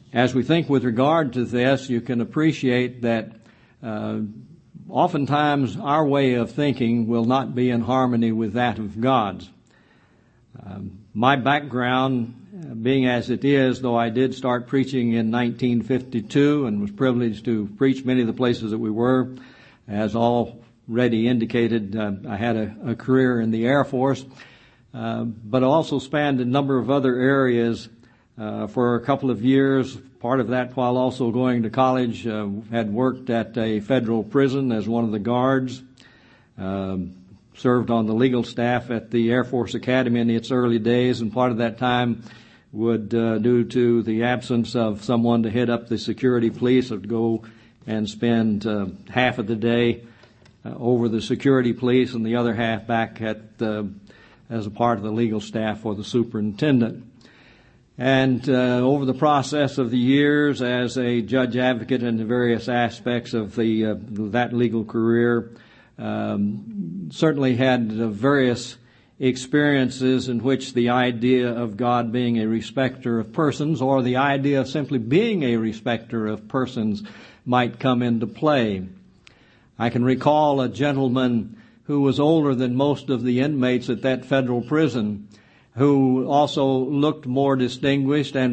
As we think with regard to this, you can appreciate that oftentimes our way of thinking will not be in harmony with that of God's. My background, being as it is, though I did start preaching in 1952 and was privileged to preach many of the places that we were, as already indicated, I had a career in the Air Force, but also spanned a number of other areas for a couple of years. Part of that while also going to college, had worked at a federal prison as one of the guards, served on the legal staff at the Air Force Academy in its early days, and part of that time would, due to the absence of someone to head up the security police, would go and spend half of the day over the security police and the other half back at as a part of the legal staff for the superintendent. And over the process of the years as a judge advocate in the various aspects of that legal career, certainly had various experiences in which the idea of God being a respecter of persons, or the idea of simply being a respecter of persons, might come into play. I can recall a gentleman who was older than most of the inmates at that federal prison, who also looked more distinguished and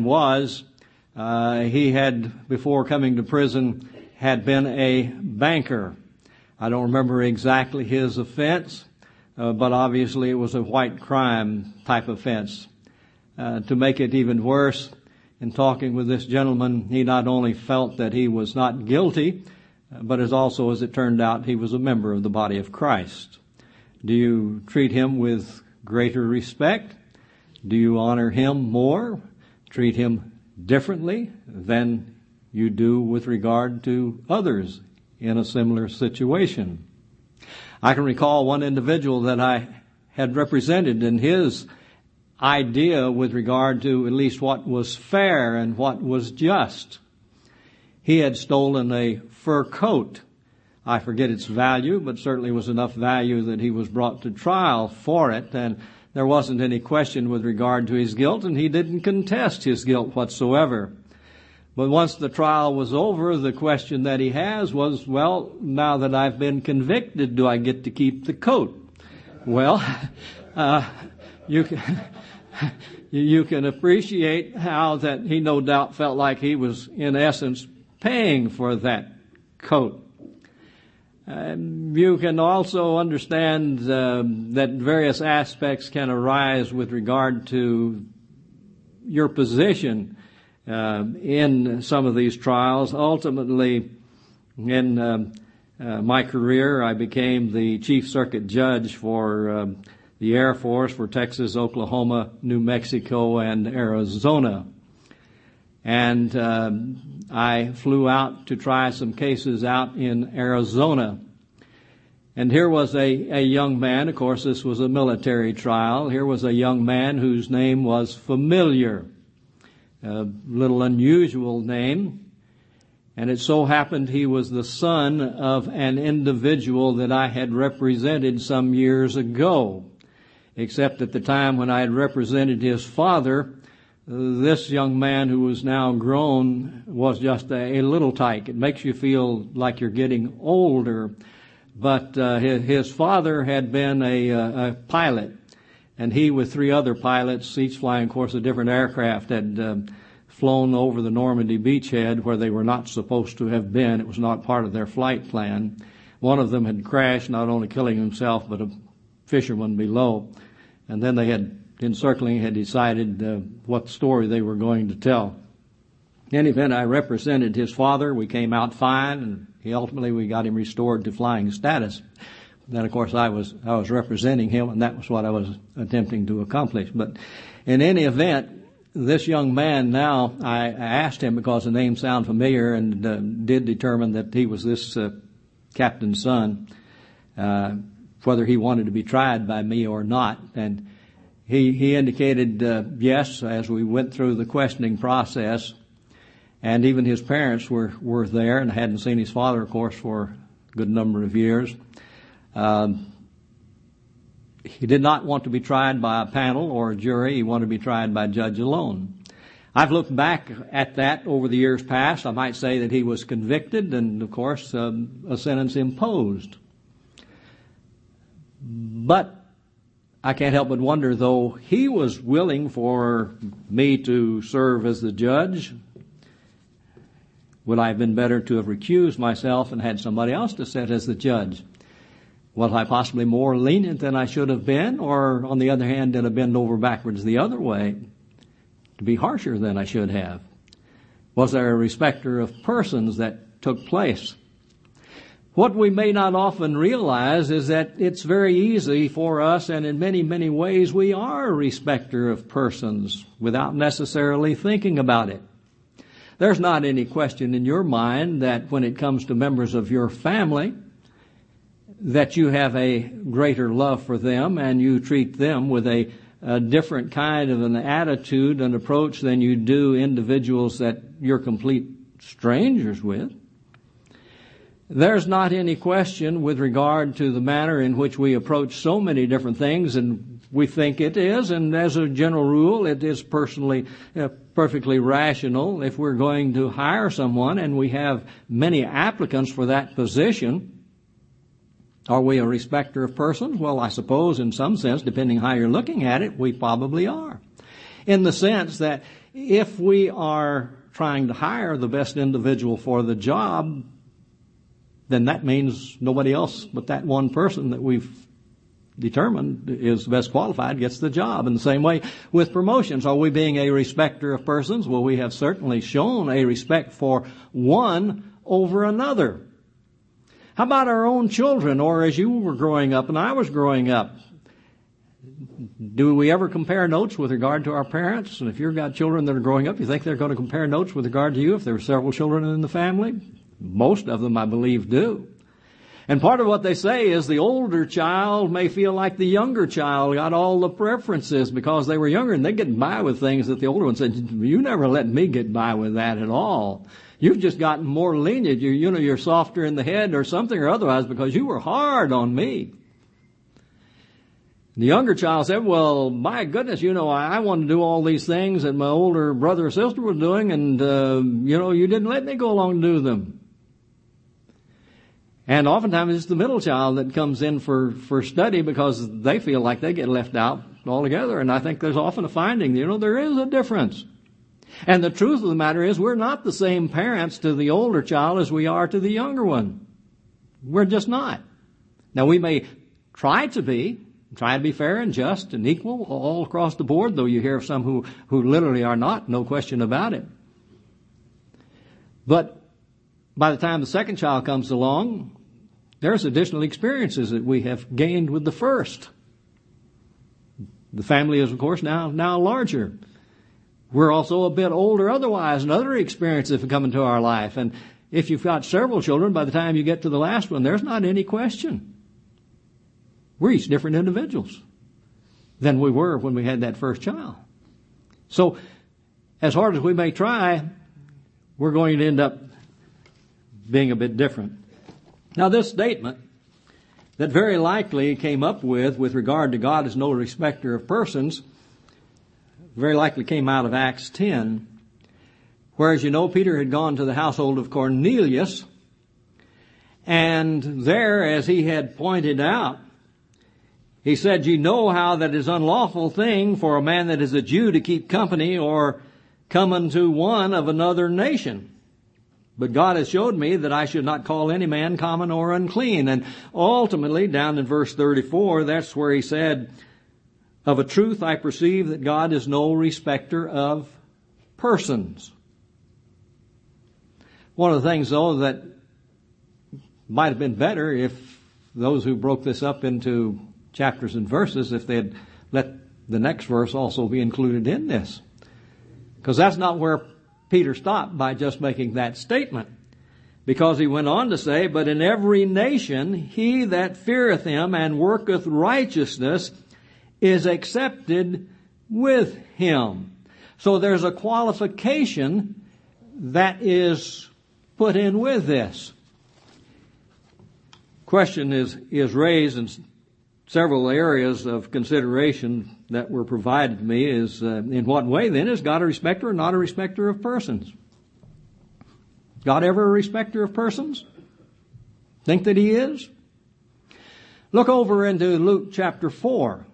he had, before coming to prison, had been a banker. I don't remember exactly his offense, but obviously it was a white crime type offense. To make it even worse, in talking with this gentleman, he not only felt that he was not guilty, but as it turned out, he was a member of the body of Christ. Do you treat him with greater respect? Do you honor him more? Treat him differently than you do with regard to others in a similar situation? I can recall one individual that I had represented in his idea with regard to at least what was fair and what was just. He had stolen a fur coat. I forget its value, but certainly was enough value that he was brought to trial for it, and there wasn't any question with regard to his guilt, and he didn't contest his guilt whatsoever. But once the trial was over, the question that he has was, well, now that I've been convicted, do I get to keep the coat? Well, you can appreciate how that he no doubt felt like he was, in essence, paying for that coat. You can also understand that various aspects can arise with regard to your position in some of these trials. Ultimately, in my career, I became the Chief Circuit Judge for the Air Force for Texas, Oklahoma, New Mexico, and Arizona. And I flew out to try some cases out in Arizona. And here was a young man, of course this was a military trial, here was a young man whose name was Familiar, a little unusual name. And it so happened he was the son of an individual that I had represented some years ago. Except at the time when I had represented his father, this young man who was now grown was just a little tyke. It makes you feel like you're getting older. But his father had been a pilot, and he with three other pilots, each flying, of course, a different aircraft, had flown over the Normandy beachhead where they were not supposed to have been. It was not part of their flight plan. One of them had crashed, not only killing himself, but a fisherman below. And then they had, in circling, had decided what story they were going to tell. In any event, I represented his father. We came out fine, and we got him restored to flying status. Then, of course, I was representing him, and that was what I was attempting to accomplish. But in any event, this young man now, I asked him because the name sounded familiar, and did determine that he was this captain's son, whether he wanted to be tried by me or not. And he indicated yes as we went through the questioning process. And even his parents were there, and hadn't seen his father, of course, for a good number of years. He did not want to be tried by a panel or a jury. He wanted to be tried by a judge alone. I've looked back at that over the years past. I might say that he was convicted and, of course, a sentence imposed. But I can't help but wonder, though he was willing for me to serve as the judge, would I have been better to have recused myself and had somebody else to sit as the judge? Was I possibly more lenient than I should have been? Or, on the other hand, did I bend over backwards the other way to be harsher than I should have? Was there a respecter of persons that took place? What we may not often realize is that it's very easy for us, and in many, many ways we are a respecter of persons without necessarily thinking about it. There's not any question in your mind that when it comes to members of your family, that you have a greater love for them and you treat them with a different kind of an attitude and approach than you do individuals that you're complete strangers with. There's not any question with regard to the manner in which we approach so many different things, and we think it is, and as a general rule, it is perfectly rational. If we're going to hire someone and we have many applicants for that position, are we a respecter of persons? Well, I suppose in some sense, depending how you're looking at it, we probably are. In the sense that if we are trying to hire the best individual for the job, then that means nobody else but that one person that we've determined is best qualified gets the job. In the same way with promotions, are we being a respecter of persons? Well, we have certainly shown a respect for one over another. How about our own children, or as you were growing up and I was growing up? Do we ever compare notes with regard to our parents? And if you've got children that are growing up, you think they're going to compare notes with regard to you if there are several children in the family? Most of them, I believe, do. And part of what they say is the older child may feel like the younger child got all the preferences because they were younger, and they get by with things that the older one said, you never let me get by with that at all. You've just gotten more lenient. You're softer in the head or something or otherwise because you were hard on me. The younger child said, well, my goodness, I want to do all these things that my older brother or sister was doing, and, you didn't let me go along and do them. And oftentimes it's the middle child that comes in for study because they feel like they get left out altogether. And I think there's often a finding, there is a difference. And the truth of the matter is we're not the same parents to the older child as we are to the younger one. We're just not. Now, we may try to be fair and just and equal all across the board, though you hear of some who literally are not, no question about it. But by the time the second child comes along, there's additional experiences that we have gained with the first. The family is, of course, now larger. We're also a bit older otherwise, and other experiences have come into our life. And if you've got several children, by the time you get to the last one, there's not any question. We're each different individuals than we were when we had that first child. So, as hard as we may try, we're going to end up being a bit different. Now, this statement that very likely came up with regard to God as no respecter of persons, very likely came out of Acts 10, where, as you know, Peter had gone to the household of Cornelius, and there, as he had pointed out, he said, you know how that it is unlawful thing for a man that is a Jew to keep company or come unto one of another nation. But God has showed me that I should not call any man common or unclean. And ultimately, down in verse 34, that's where he said, of a truth I perceive that God is no respecter of persons. One of the things, though, that might have been better if those who broke this up into chapters and verses, if they had let the next verse also be included in this. Because that's not where Peter stopped by just making that statement. Because he went on to say, but in every nation he that feareth him and worketh righteousness is accepted with him. So there's a qualification that is put in with this. Question is raised in several areas of consideration that were provided to me is, in what way then is God a respecter or not a respecter of persons? God ever a respecter of persons? Think that He is? Look over into Luke chapter 4.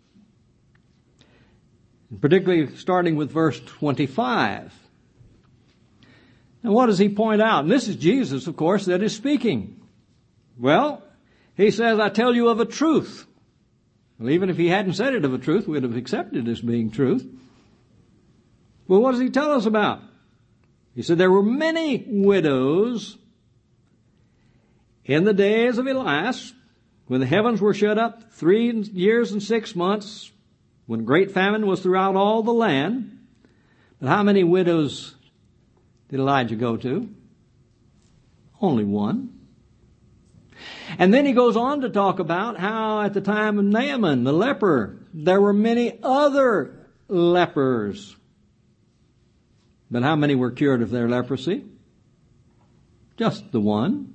Particularly starting with verse 25. And what does He point out? And this is Jesus, of course, that is speaking. Well, He says, I tell you of a truth. Well, even if He hadn't said it of a truth, we'd have accepted it as being truth. Well, what does He tell us about? He said there were many widows in the days of Elias, when the heavens were shut up 3 years and 6 months, when great famine was throughout all the land. But how many widows did Elijah go to? Only one. And then he goes on to talk about how at the time of Naaman, the leper, there were many other lepers. But how many were cured of their leprosy? Just the one.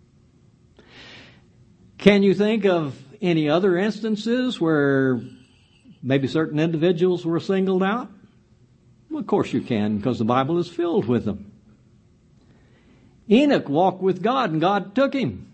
Can you think of any other instances where maybe certain individuals were singled out? Well, of course you can, because the Bible is filled with them. Enoch walked with God, and God took him.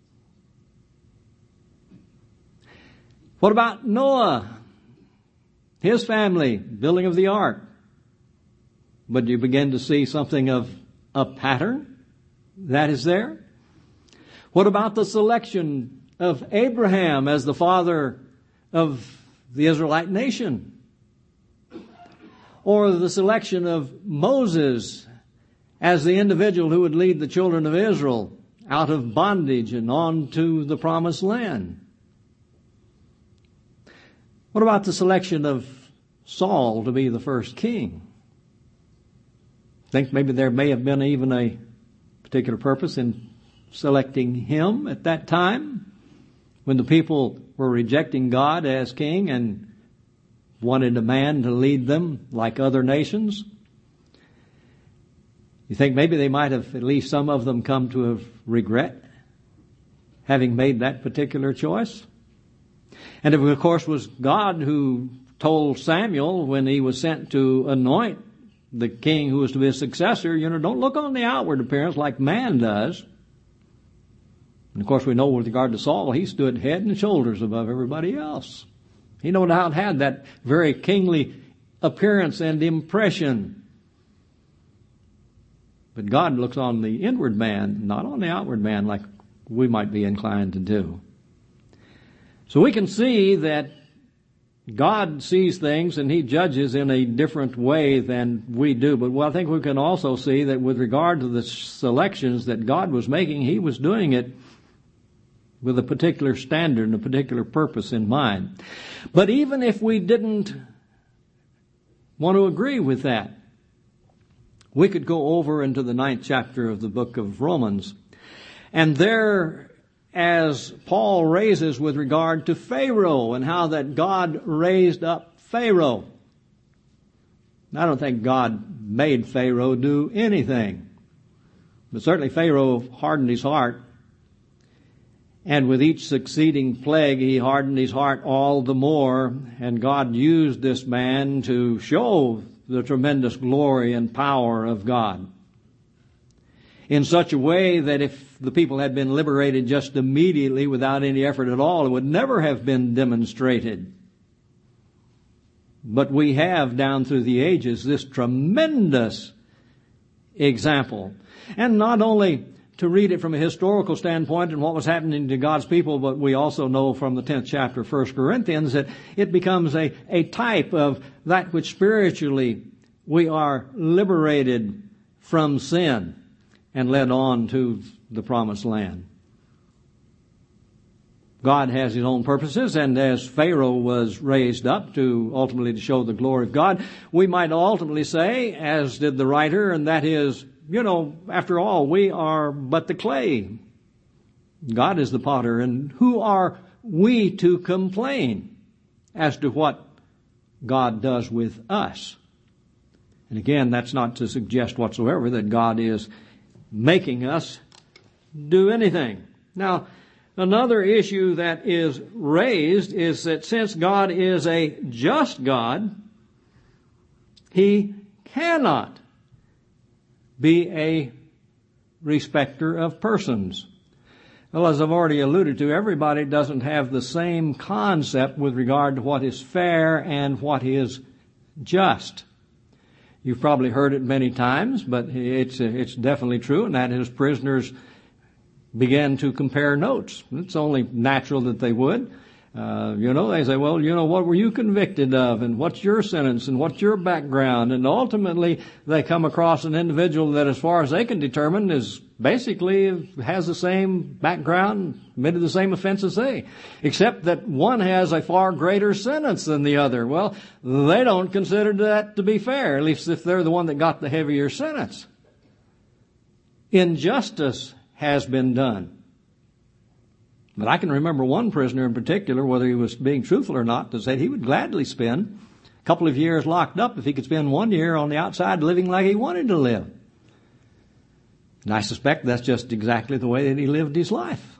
What about Noah? His family, building of the ark. But you begin to see something of a pattern that is there. What about the selection of Abraham as the father of the Israelite nation? Or the selection of Moses as the individual who would lead the children of Israel out of bondage and on to the promised land? What about the selection of Saul to be the first king? Think maybe there may have been even a particular purpose in selecting him at that time when the people were rejecting God as king and wanted a man to lead them like other nations. You think maybe they might have, at least some of them, come to have regret having made that particular choice? And it, of course, was God who told Samuel when he was sent to anoint the king who was to be his successor, don't look on the outward appearance like man does. And of course we know with regard to Saul, he stood head and shoulders above everybody else. He no doubt had that very kingly appearance and impression. But God looks on the inward man, not on the outward man like we might be inclined to do. So we can see that God sees things and He judges in a different way than we do. But I think we can also see that with regard to the selections that God was making, He was doing it with a particular standard and a particular purpose in mind. But even if we didn't want to agree with that, we could go over into the 9th chapter of the book of Romans. And there, as Paul raises with regard to Pharaoh and how that God raised up Pharaoh. I don't think God made Pharaoh do anything. But certainly Pharaoh hardened his heart. And with each succeeding plague, he hardened his heart all the more. And God used this man to show the tremendous glory and power of God in such a way that if the people had been liberated just immediately without any effort at all, it would never have been demonstrated. But we have down through the ages this tremendous example. And not only to read it from a historical standpoint and what was happening to God's people, but we also know from the 10th chapter of 1 Corinthians that it becomes a type of that which spiritually we are liberated from sin and led on to the promised land. God has His own purposes, and as Pharaoh was raised up to ultimately to show the glory of God, we might ultimately say, as did the writer, and that is, after all, we are but the clay. God is the potter, and who are we to complain as to what God does with us? And again, that's not to suggest whatsoever that God is making us do anything. Now, Another issue that is raised is that since God is a just God, He cannot be a respecter of persons. Well, as I've already alluded to, everybody doesn't have the same concept with regard to what is fair and what is just. You've probably heard it many times, but it's definitely true, and that is prisoners began to compare notes. It's only natural that they would. They say, well, what were you convicted of, and what's your sentence, and what's your background? And ultimately, they come across an individual that, as far as they can determine, is basically has the same background, committed the same offense as they, except that one has a far greater sentence than the other. Well, they don't consider that to be fair, at least if they're the one that got the heavier sentence. Injustice has been done. But I can remember one prisoner in particular, whether he was being truthful or not, that said he would gladly spend a couple of years locked up if he could spend 1 year on the outside living like he wanted to live. And I suspect that's just exactly the way that he lived his life.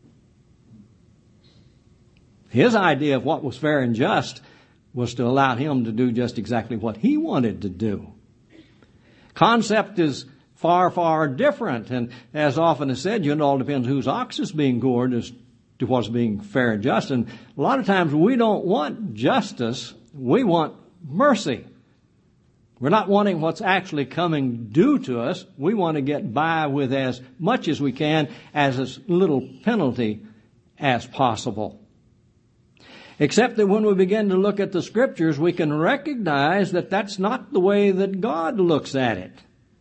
His idea of what was fair and just was to allow him to do just exactly what he wanted to do. Concept is far, far different. And as often is said, it all depends whose ox is being gored as to what's being fair and just. And a lot of times we don't want justice, we want mercy. We're not wanting what's actually coming due to us. We want to get by with as much as we can, as little penalty as possible. Except that when we begin to look at the Scriptures, we can recognize that that's not the way that God looks at it.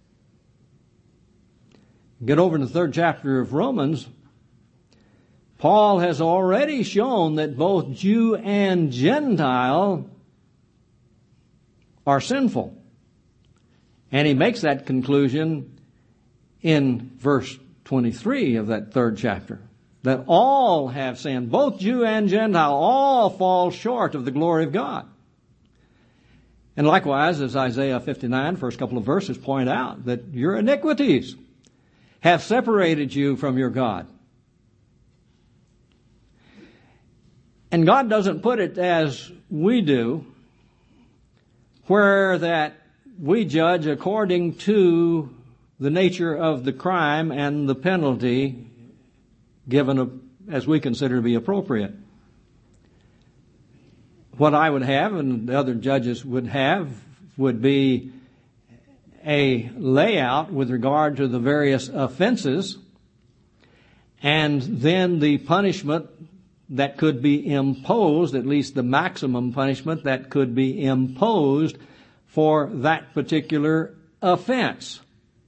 Get over in the 3rd chapter of Romans, Paul has already shown that both Jew and Gentile are sinful. And he makes that conclusion in verse 23 of that 3rd chapter. That all have sinned, both Jew and Gentile, all fall short of the glory of God. And likewise, as Isaiah 59, first couple of verses point out, that your iniquities have separated you from your God. And God doesn't put it as we do, where that we judge according to the nature of the crime and the penalty given as we consider to be appropriate. What I would have and the other judges would have would be a layout with regard to the various offenses, and then the punishment that could be imposed, at least the maximum punishment that could be imposed for that particular offense.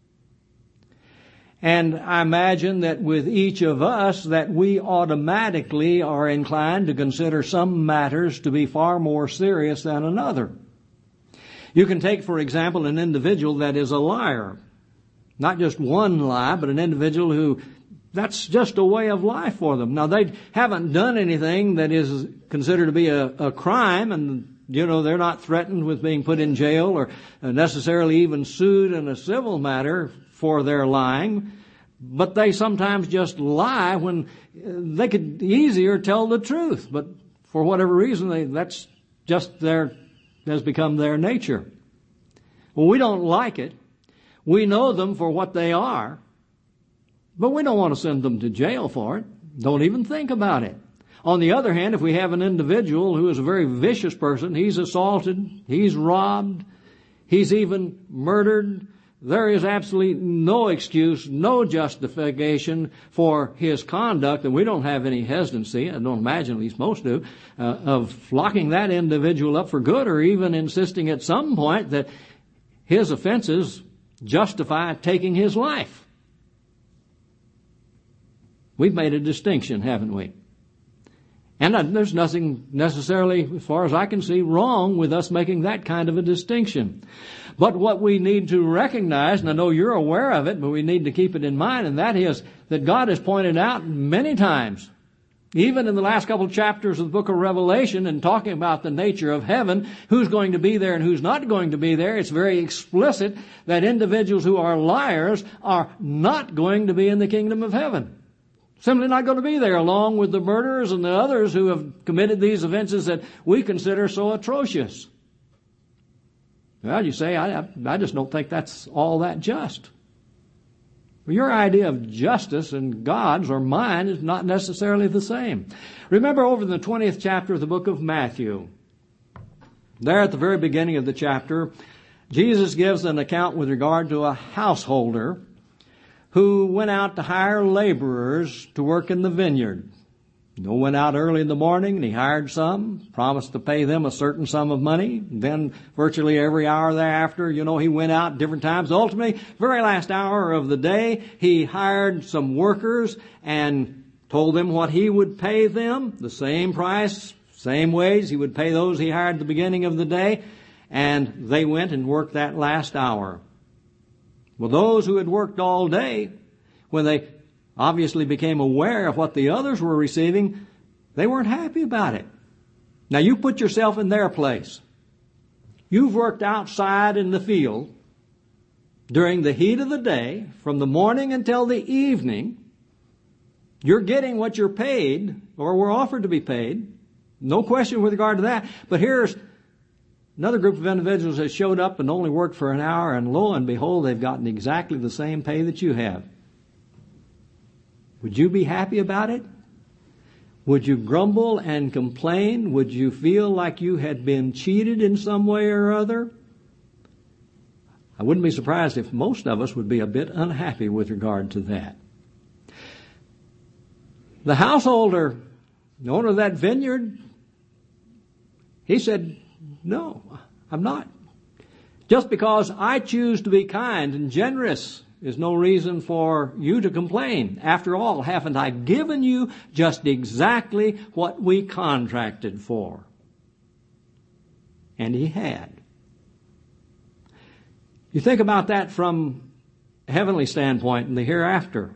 And I imagine that with each of us that we automatically are inclined to consider some matters to be far more serious than another. You can take, for example, an individual that is a liar. Not just one lie, but an individual who, that's just a way of life for them. Now, they haven't done anything that is considered to be a crime, and, they're not threatened with being put in jail or necessarily even sued in a civil matter for their lying. But they sometimes just lie when they could easier tell the truth. But for whatever reason, that's just has become their nature. Well, we don't like it. We know them for what they are, but we don't want to send them to jail for it. Don't even think about it. On the other hand, if we have an individual who is a very vicious person, he's assaulted, he's robbed, he's even murdered, there is absolutely no excuse, no justification for his conduct, and we don't have any hesitancy, I don't imagine, at least most do, of locking that individual up for good, or even insisting at some point that his offenses justify taking his life. We've made a distinction, haven't we? And there's nothing necessarily, as far as I can see, wrong with us making that kind of a distinction. But what we need to recognize, and I know you're aware of it, but we need to keep it in mind, and that is that God has pointed out many times, even in the last couple of chapters of the book of Revelation, and talking about the nature of heaven, who's going to be there and who's not going to be there, it's very explicit that individuals who are liars are not going to be in the kingdom of heaven. Simply not going to be there, along with the murderers and the others who have committed these offenses that we consider so atrocious. Well, you say, I just don't think that's all that just. Well, your idea of justice and God's or mine is not necessarily the same. Remember over in the 20th chapter of the book of Matthew, there at the very beginning of the chapter, Jesus gives an account with regard to a householder who went out to hire laborers to work in the vineyard. He went out early in the morning and he hired some, promised to pay them a certain sum of money. Then virtually every hour thereafter, he went out different times. Ultimately, very last hour of the day, he hired some workers and told them what he would pay them, the same price, same wage he would pay those he hired at the beginning of the day. And they went and worked that last hour. Well, those who had worked all day, when they obviously became aware of what the others were receiving, they weren't happy about it. Now, you put yourself in their place. You've worked outside in the field during the heat of the day, from the morning until the evening. You're getting what you're paid, or were offered to be paid. No question with regard to that. But here's another group of individuals that showed up and only worked for an hour, and lo and behold, they've gotten exactly the same pay that you have. Would you be happy about it? Would you grumble and complain? Would you feel like you had been cheated in some way or other? I wouldn't be surprised if most of us would be a bit unhappy with regard to that. The householder, the owner of that vineyard, he said, no, I'm not. Just because I choose to be kind and generous is no reason for you to complain. After all, haven't I given you just exactly what we contracted for? And he had. You think about that from a heavenly standpoint in the hereafter.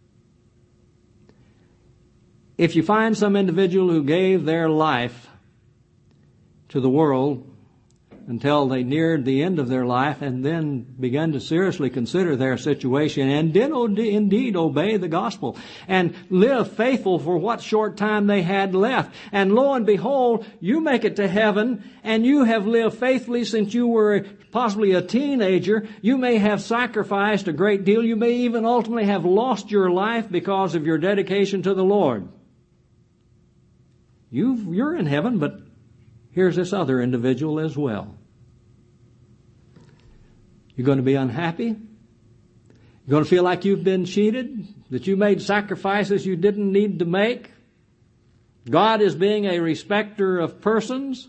If you find some individual who gave their life to the world until they neared the end of their life and then began to seriously consider their situation and did indeed obey the gospel and live faithful for what short time they had left. And lo and behold, you make it to heaven and you have lived faithfully since you were possibly a teenager. You may have sacrificed a great deal. You may even ultimately have lost your life because of your dedication to the Lord. You're in heaven, but here's this other individual as well. You're going to be unhappy? You're going to feel like you've been cheated? That you made sacrifices you didn't need to make? God is being a respecter of persons?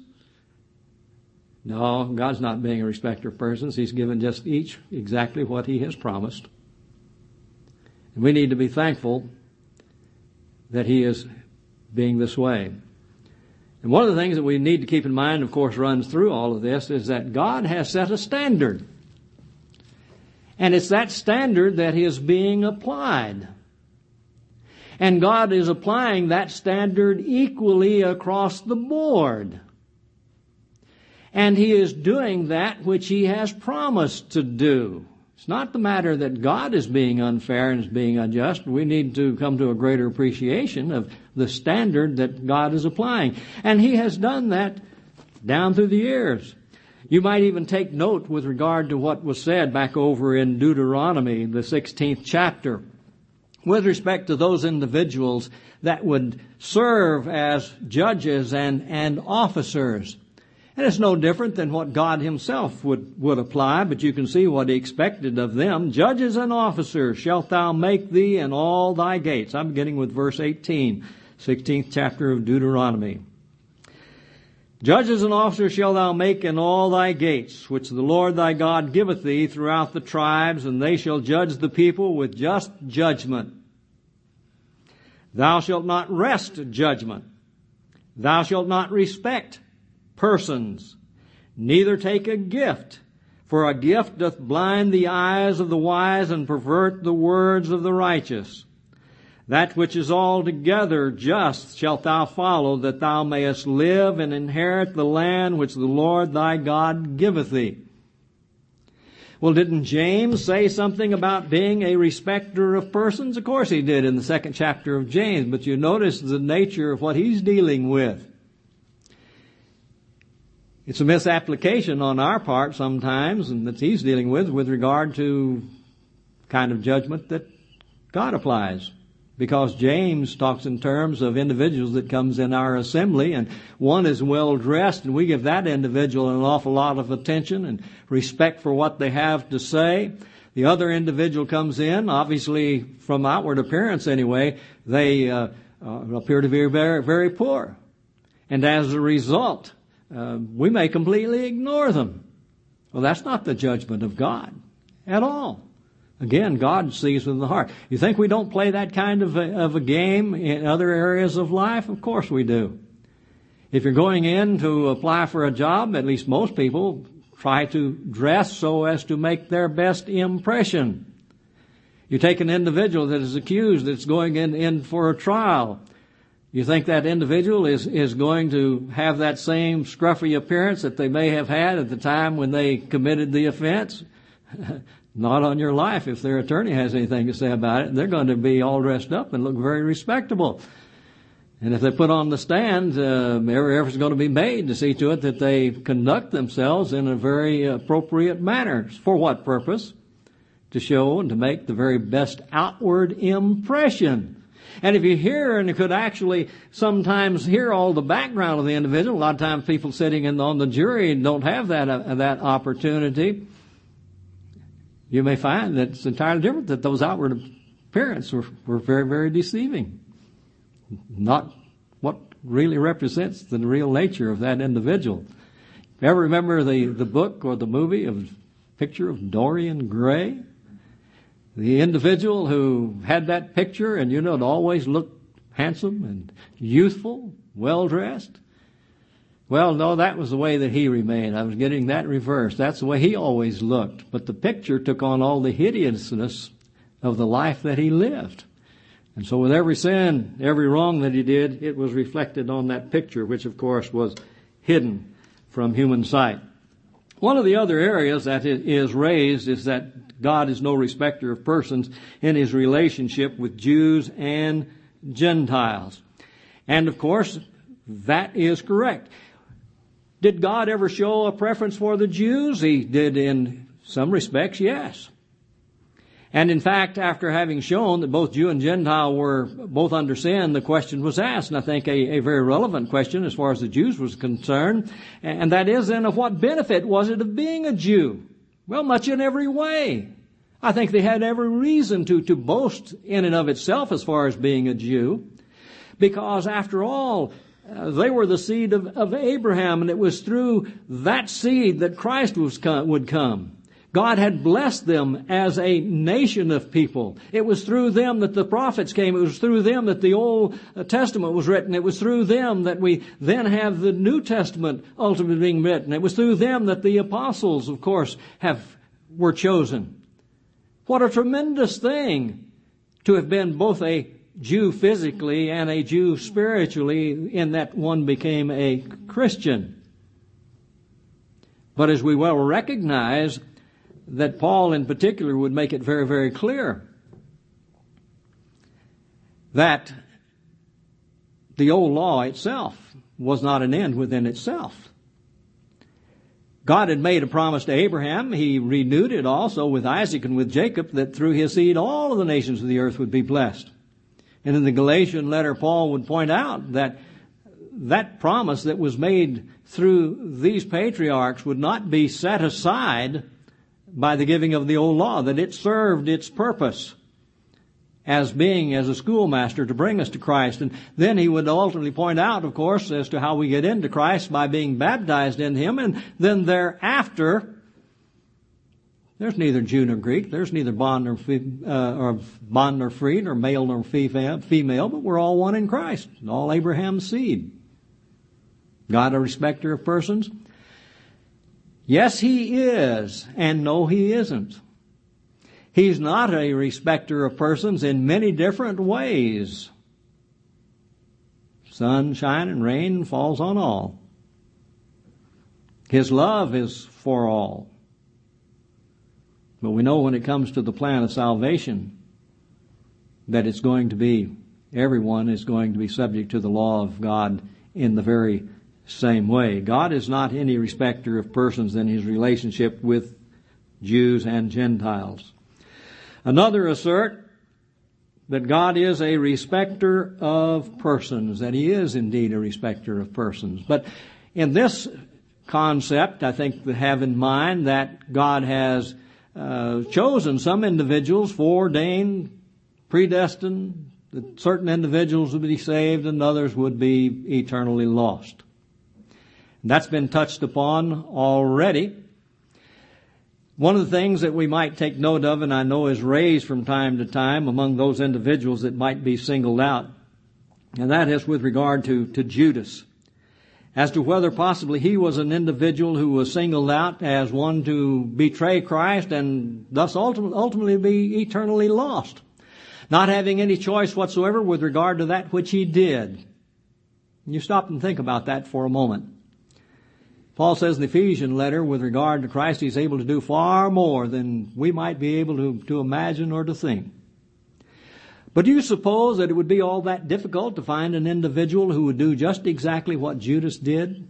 No, God's not being a respecter of persons. He's given just each exactly what He has promised. And we need to be thankful that He is being this way. And one of the things that we need to keep in mind, of course, runs through all of this, is that God has set a standard. And it's that standard that is being applied. And God is applying that standard equally across the board. And He is doing that which He has promised to do. It's not the matter that God is being unfair and is being unjust. We need to come to a greater appreciation of the standard that God is applying. And He has done that down through the years. You might even take note with regard to what was said back over in Deuteronomy, the 16th chapter, with respect to those individuals that would serve as judges and officers. And it's no different than what God Himself would apply, but you can see what He expected of them. Judges and officers shalt thou make thee in all thy gates. I'm beginning with verse 18, 16th chapter of Deuteronomy. Judges and officers shalt thou make in all thy gates, which the Lord thy God giveth thee throughout the tribes, and they shall judge the people with just judgment. Thou shalt not wrest judgment. Thou shalt not respect persons, neither take a gift, for a gift doth blind the eyes of the wise and pervert the words of the righteous. That which is altogether just shalt thou follow, that thou mayest live and inherit the land which the Lord thy God giveth thee. Well, didn't James say something about being a respecter of persons? Of course he did in the 2nd chapter of James, but you notice the nature of what he's dealing with. It's a misapplication on our part sometimes, and that he's dealing with regard to kind of judgment that God applies. Because James talks in terms of individuals that comes in our assembly, and one is well dressed, and we give that individual an awful lot of attention and respect for what they have to say. The other individual comes in, obviously from outward appearance anyway, they appear to be very, very poor. And as a result, we may completely ignore them. Well, that's not the judgment of God at all. Again, God sees within the heart. You think we don't play that kind of a game in other areas of life? Of course we do. If you're going in to apply for a job, at least most people try to dress so as to make their best impression. You take an individual that is accused that's going in for a trial. You think that individual is going to have that same scruffy appearance that they may have had at the time when they committed the offense? Not on your life. If their attorney has anything to say about it, they're going to be all dressed up and look very respectable. And if they put on the stand, every effort is going to be made to see to it that they conduct themselves in a very appropriate manner. For what purpose? To show and to make the very best outward impression. And if you hear and could actually sometimes hear all the background of the individual, a lot of times people sitting on the jury don't have that opportunity. You may find that it's entirely different, that those outward appearances were very, very deceiving. Not what really represents the real nature of that individual. Ever remember the book or the movie of picture of Dorian Gray? The individual who had that picture and it always looked handsome and youthful, well-dressed. Well, no, that was the way that he remained. I was getting that reversed. That's the way he always looked. But the picture took on all the hideousness of the life that he lived. And so with every sin, every wrong that he did, it was reflected on that picture, which of course was hidden from human sight. One of the other areas that is raised is that God is no respecter of persons in his relationship with Jews and Gentiles. And of course, that is correct. Did God ever show a preference for the Jews? He did in some respects, yes. And in fact, after having shown that both Jew and Gentile were both under sin, the question was asked, and I think a very relevant question as far as the Jews was concerned, and that is then, of what benefit was it of being a Jew? Well, much in every way. I think they had every reason to boast in and of itself as far as being a Jew, because after all, they were the seed of Abraham, and it was through that seed that Christ would come. God had blessed them as a nation of people. It was through them that the prophets came. It was through them that the Old Testament was written. It was through them that we then have the New Testament ultimately being written. It was through them that the apostles, of course, were chosen. What a tremendous thing to have been both a Jew physically and a Jew spiritually, in that one became a Christian. But as we well recognize, that Paul in particular would make it very, very clear that the old law itself was not an end within itself. God had made a promise to Abraham. He renewed it also with Isaac and with Jacob, that through his seed all of the nations of the earth would be blessed. And in the Galatian letter, Paul would point out that that promise that was made through these patriarchs would not be set aside by the giving of the old law, that it served its purpose as a schoolmaster to bring us to Christ. And then he would ultimately point out, of course, as to how we get into Christ by being baptized in him. And then thereafter, there's neither Jew nor Greek. There's neither bond nor free, nor male nor female, but we're all one in Christ, all Abraham's seed. God a respecter of persons? Yes, he is, and no, he isn't. He's not a respecter of persons in many different ways. Sunshine and rain falls on all. His love is for all. But we know when it comes to the plan of salvation that it's going to be, everyone is going to be subject to the law of God in the very same way. God is not any respecter of persons in his relationship with Jews and Gentiles. Another assert that God is a respecter of persons, that he is indeed a respecter of persons. But in this concept, I think we have in mind that God has chosen some individuals, foreordained, predestined, that certain individuals would be saved and others would be eternally lost. And that's been touched upon already. One of the things that we might take note of, and I know is raised from time to time among those individuals that might be singled out, and that is with regard to Judas, as to whether possibly he was an individual who was singled out as one to betray Christ and thus ultimately be eternally lost, not having any choice whatsoever with regard to that which he did. You stop and think about that for a moment. Paul says in the Ephesian letter, with regard to Christ, he's able to do far more than we might be able to imagine or to think. But do you suppose that it would be all that difficult to find an individual who would do just exactly what Judas did?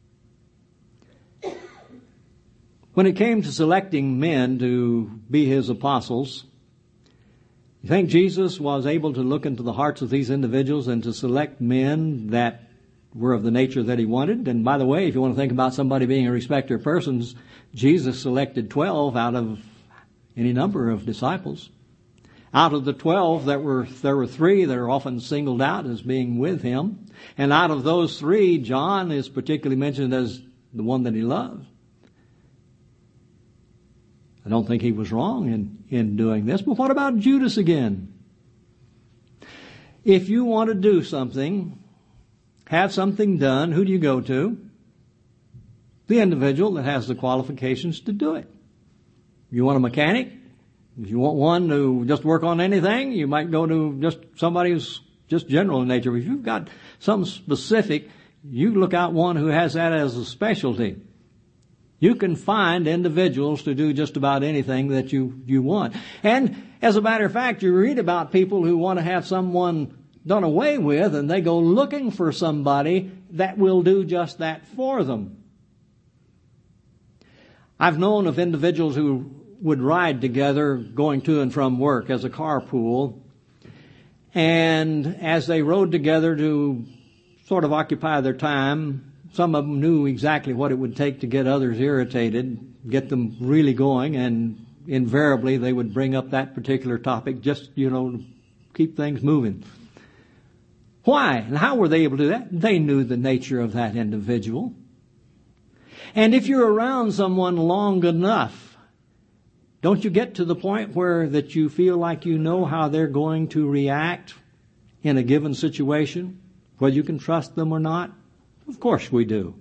When it came to selecting men to be his apostles, you think Jesus was able to look into the hearts of these individuals and to select men that were of the nature that he wanted? And by the way, if you want to think about somebody being a respecter of persons, Jesus selected 12 out of any number of disciples. Out of the 12, there were 3 that are often singled out as being with him. And out of those 3, John is particularly mentioned as the one that he loved. I don't think he was wrong in doing this. But what about Judas again? If you want to do something, have something done, who do you go to? The individual that has the qualifications to do it. You want a mechanic? If you want one to just work on anything, you might go to just somebody who's just general in nature. If you've got something specific, you look out one who has that as a specialty. You can find individuals to do just about anything that you want. And as a matter of fact, you read about people who want to have someone done away with, and they go looking for somebody that will do just that for them. I've known of individuals who would ride together going to and from work as a carpool, and as they rode together to sort of occupy their time, some of them knew exactly what it would take to get others irritated, get them really going, and invariably they would bring up that particular topic just, to keep things moving. Why? And how were they able to do that? They knew the nature of that individual. And if you're around someone long enough, don't you get to the point where that you feel like you know how they're going to react in a given situation, whether you can trust them or not? Of course we do.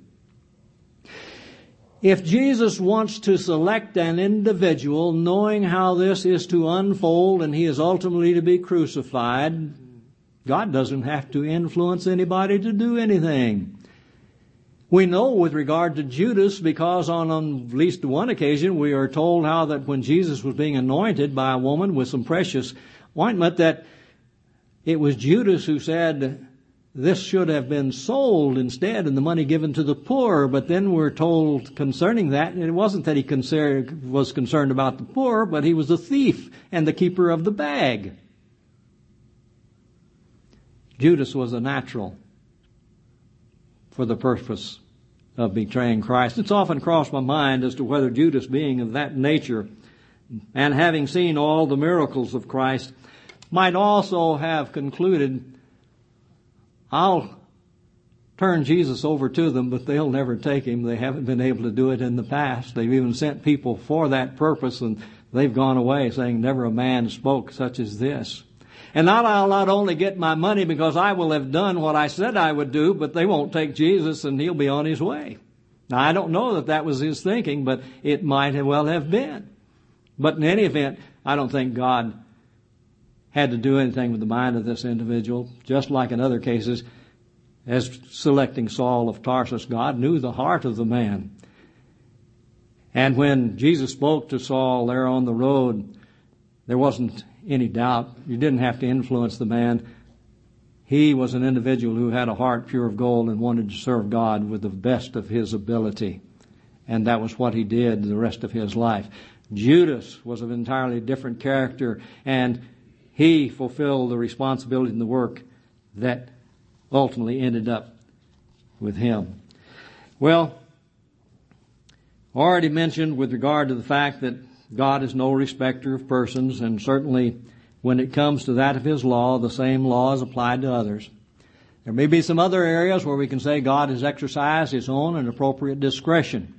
If Jesus wants to select an individual, knowing how this is to unfold and he is ultimately to be crucified, God doesn't have to influence anybody to do anything. We know with regard to Judas, because on at least one occasion we are told how that when Jesus was being anointed by a woman with some precious ointment, that it was Judas who said, this should have been sold instead and the money given to the poor. But then we're told concerning that, and it wasn't that he was concerned about the poor, but he was a thief and the keeper of the bag. Judas was a natural for the purpose of betraying Christ. It's often crossed my mind as to whether Judas, being of that nature and having seen all the miracles of Christ, might also have concluded, I'll turn Jesus over to them, but they'll never take him. They haven't been able to do it in the past. They've even sent people for that purpose, and they've gone away saying, never a man spoke such as this. And now I'll not only get my money because I will have done what I said I would do, but they won't take Jesus and he'll be on his way. Now, I don't know that was his thinking, but it might well have been. But in any event, I don't think God had to do anything with the mind of this individual. Just like in other cases, as selecting Saul of Tarsus, God knew the heart of the man. And when Jesus spoke to Saul there on the road, there wasn't any doubt. You didn't have to influence the man. He was an individual who had a heart pure of gold and wanted to serve God with the best of his ability. And that was what he did the rest of his life. Judas was of an entirely different character, and he fulfilled the responsibility and the work that ultimately ended up with him. Well, already mentioned with regard to the fact that God is no respecter of persons, and certainly when it comes to that of His law, the same law is applied to others. There may be some other areas where we can say God has exercised His own and appropriate discretion.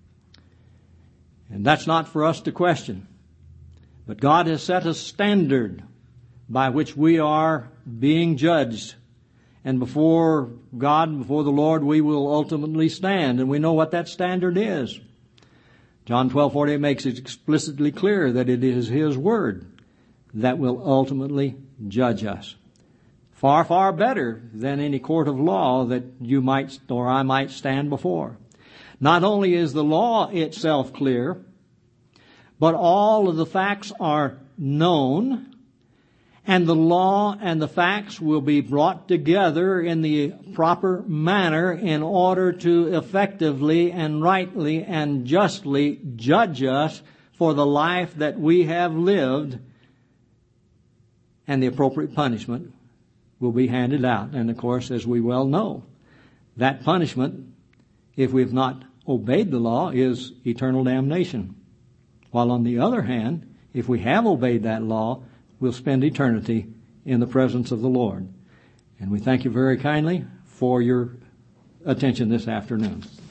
And that's not for us to question. But God has set a standard by which we are being judged. And before God and before the Lord, we will ultimately stand. And we know what that standard is. John 12:48 makes it explicitly clear that it is His Word that will ultimately judge us. Far, far better than any court of law that you might or I might stand before. Not only is the law itself clear, but all of the facts are known, and the law and the facts will be brought together in the proper manner in order to effectively and rightly and justly judge us for the life that we have lived, and the appropriate punishment will be handed out. And of course, as we well know, that punishment, if we have not obeyed the law, is eternal damnation. While on the other hand, if we have obeyed that law, we'll spend eternity in the presence of the Lord. And we thank you very kindly for your attention this afternoon.